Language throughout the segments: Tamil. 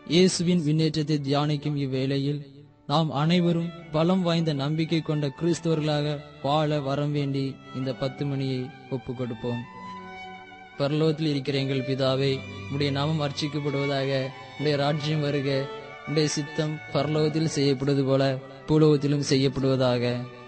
இயேசுவின் விண்ணேற்றத்தை தியானிக்கும் இவ்வேளையில் நாம் அனைவரும் பலம் வாய்ந்த நம்பிக்கை கொண்ட கிறிஸ்தவர்களாக வாழ வரம் வேண்டி இந்த 10 மணியை ஒப்பு கொடுப்போம். பரலோகத்தில் இருக்கிற எங்கள் பிதாவே, உடைய நாமம் அர்ச்சிக்கப்படுவதாக, உடைய ராஜ்யம் வருக, உடைய சித்தம் பரலோகத்தில் செய்யப்படுவது போல பூலோகத்திலும் செய்யப்படுவதாக.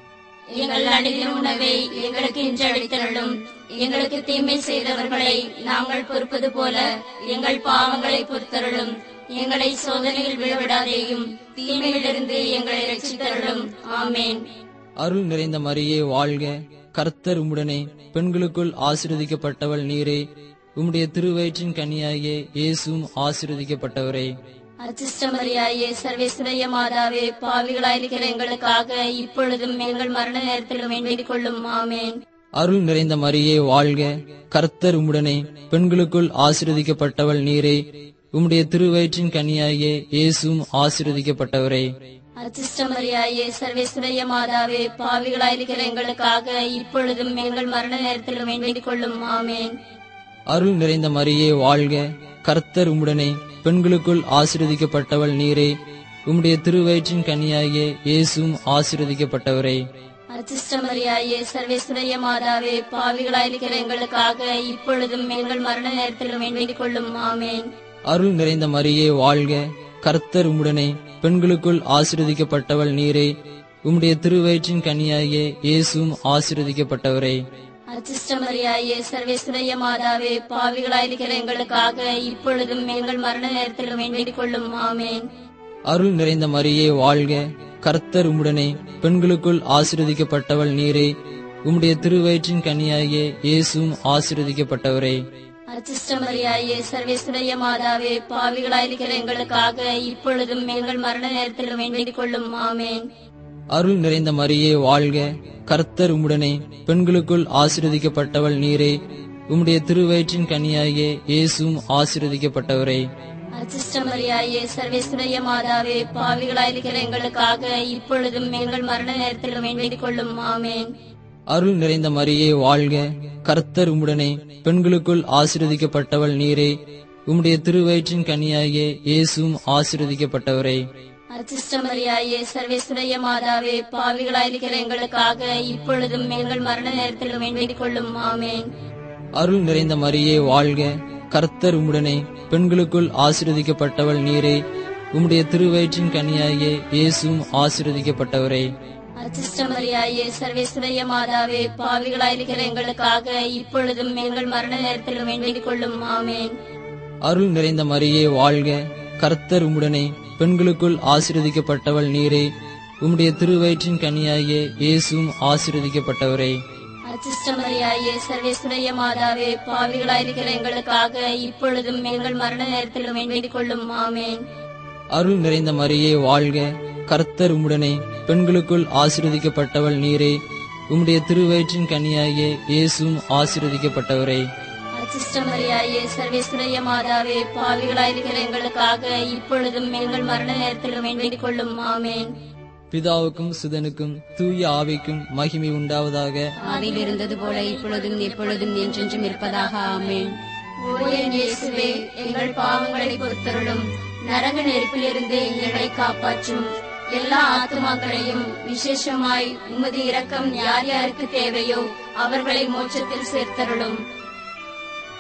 எங்கள் அனுதின உணவை எங்களுக்கு இன்று அளித்தருளும். எங்களுக்கு தீமை செய்தவர்களை நாங்கள் பொறுப்பது போல எங்கள் பாவங்களை பொறுத்தருளும். எங்களை சோதனையில் விழவிடாதேயும், தீமையிலிருந்து எங்களை ரட்சித்தருளும். ஆமேன். அருள் நிறைந்த மரியே வாழ்க, கர்த்தர் உம்முடனே, பெண்களுக்குள் ஆசீர்வதிக்கப்பட்டவள் நீரே, உம்முடைய திருவயிற்றின் கனியாகிய இயேசுவும் ஆசீர்வதிக்கப்பட்டவரே. அர்ச்சிஷ்டமரியாயே, சர்வேஸ்வரிய மாதாவே, பாவிகளாயிருக்கிற எங்களுக்காக இப்பொழுதும் எங்கள் மரண நேரத்திலும் வேண்டிக் கொள்ளும். ஆமேன். அருள் நிறைந்த மரியே வாழ்க, கர்த்தர் உம்முடனே, பெண்களுக்குள் ஆசீர்வதிக்கப்பட்டவள் நீரே, உம்முடைய திருவயிற்றின் கனியாகிய இயேசுவும் ஆசீர்வதிக்கப்பட்டவரே. அர்ச்சிஷ்டமரியாயே, சர்வேஸ்வரிய மாதாவே, பாவிகளாயிருக்கிற எங்களுக்காக இப்பொழுதும் எங்கள் மரண நேரத்திலும் வேண்டிக் கொள்ளும். ஆமேன். அருள் நிறைந்த மரியே வாழ்க, கர்த்தர் உம்முடனே, பெண்களுக்குள் ஆசீர்வதிக்கப்பட்டவள் நீரே, உம்முடைய திருவயிற்றின் கனியாகிய இயேசுவும் ஆசீர்வதிக்கப்பட்டவரே. அர்ச்சிஷ்டமரியாயே, சர்வேஸ்வரிய மாதாவே, பாவிகளாயிருக்கிற எங்களுக்காக இப்பொழுதும் எங்கள் மரண நேரத்திலும் வேண்டிக் கொள்ளும். ஆமேன். அருள் நிறைந்த மரியே வாழ்க, கர்த்தர் உம்முடனே, பெண்களுக்குள் ஆசீர்வதிக்கப்பட்டவள் நீரே, உம்முடைய திருவயிற்றின் கனியாகிய இயேசுவும் ஆசீர்வதிக்கப்பட்டவரே. அர்ச்சிஷ்டமரியாயே, சர்வேஸ்வரிய மாதாவே, பாவிகளாயிருக்கிற எங்களுக்காக இப்பொழுதும் எங்கள் மரண நேரத்திலும் வேண்டிக் கொள்ளும். ஆமேன். அருள் நிறைந்த மரியே வாழ்க, கர்த்தர் உம்முடனே, பெண்களுக்குள் ஆசீர்வதிக்கப்பட்டவள் நீரே, உம்முடைய திருவயிற்றின் கனியாகிய இயேசுவும் ஆசீர்வதிக்கப்பட்டவரே. அர்ச்சிஷ்டமரியாயே, சர்வேஸ்வரிய மாதாவே, பாவிகளாயிருக்கிற எங்களுக்காக இப்பொழுதும் எங்கள் மரண நேரத்திலும் வேண்டிக் கொள்ளும். ஆமேன். அருள் நிறைந்த மரியே வாழ்க, கர்த்தர் உம்முடனே, பெண்களுக்குள் ஆசீர்வதிக்கப்பட்டவள் நீரே, உம்முடைய திருவயிற்றின் கனியாகிய இயேசுவும் ஆசீர்வதிக்கப்பட்டவரே. அர்ச்சிஷ்டமரியாயே, சர்வேஸ்வரிய மாதாவே, பாவிகளாயிருக்கிற எங்களுக்காக இப்பொழுதும் எங்கள் மரண நேரத்திலும் வேண்டிக் கொள்ளும். ஆமேன். அருள் நிறைந்த மரியே வாழ்க, கர்த்தர் உம்முடனே, பெண்களுக்குள் ஆசீர்வதிக்கப்பட்டவள் நீரே, உம்முடைய திருவயிற்றின் கனியாகிய இயேசுவும் ஆசீர்வதிக்கப்பட்டவரே. அர்ச்சிஷ்டமரியாயே, சர்வேஸ்வரிய மாதாவே, பாவிகளாயிருக்கிற எங்களுக்காக இப்பொழுதும் எங்கள் மரண நேரத்திலும் வேண்டிக் கொள்ளும். ஆமேன். அருள் நிறைந்த மரியே வாழ்க, கர்த்தர் உம்முடனே, பெண்களுக்குள் ஆசீர்வதிக்கப்பட்டவள் நீரே, உம்முடைய திருவயிற்றின் கனியாகிய இயேசுவும் ஆசீர்வதிக்கப்பட்டவரே. அர்ச்சிஷ்டமரியாயே, சர்வேஸ்வரிய மாதாவே, பாவிகளாயிருக்கிற எங்களுக்காக இப்பொழுதும் எங்கள் மரண நேரத்திலும் வேண்டிக் கொள்ளும். ஆமேன். அருள் நிறைந்த மரியே வாழ்க, கர்த்தர் உம்முடனே, பெண்களுக்குள் ஆசீர்வதிக்கப்பட்டவள் நீரே, உம்முடைய திருவயிற்றின் கனியாகிய இயேசுவும் ஆசீர்வதிக்கப்பட்டவரே. அர்ச்சிஷ்டமரியாயே, சர்வேஸ்வரிய மாதாவே, பாவிகளாயிருக்கிற எங்களுக்காக இப்பொழுதும் எங்கள் மரண நேரத்திலும் வேண்டிக் கொள்ளும். ஆமேன். அருள் நிறைந்த மரியே வாழ்க, கர்த்தர் உம்முடனே, பெண்களுக்குள் ஆசீர்வதிக்கப்பட்டவள் நீரே, உம்முடைய திருவயிற்றின் கனியாகிய இயேசுவும் ஆசீர்வதிக்கப்பட்டவரே. அர்ச்சிஷ்டமரியாயே, சர்வேஸ்வரிய மாதாவே, பாவிகளாயிருக்கிற எங்களுக்காக இப்பொழுதும் எங்கள் மரண நேரத்திலும் வேண்டிக் கொள்ளும். ஆமேன். பிதாவுக்கும் சுதனுக்கும் தூய ஆவிக்கும் மகிமை உண்டாவதாக. ஆதியில் இருந்தது போல இப்பொழுதும் எப்பொழுதும் என்றென்றும் இருப்பதாக. ஆமேன். ஓ என் இயேசுவே, எங்கள் பாவங்களை பொறுத்தருளும். நரக நெருப்பிலிருந்து எங்களை காப்பாற்றும். எல்லா ஆத்துமாக்களையும் விசேஷமாய் உமது இரக்கம் யார் யாருக்கு தேவையோ அவர்களை மோட்சத்தில் சேர்த்தருளும்.